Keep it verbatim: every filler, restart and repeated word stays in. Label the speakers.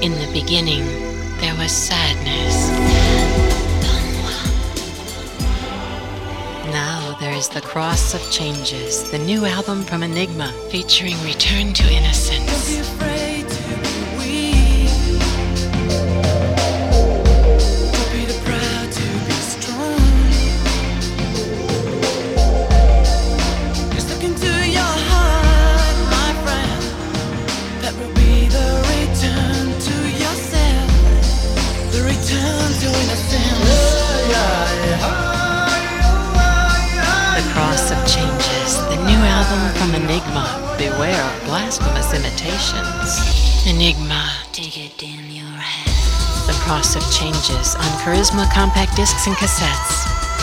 Speaker 1: In the beginning, there was sadness. Now there is The Cross of Changes, the new album from Enigma, featuring Return to Innocence. From Enigma, beware of blasphemous imitations. Enigma, dig it in your head. The Cross of Changes on Charisma compact discs and cassettes.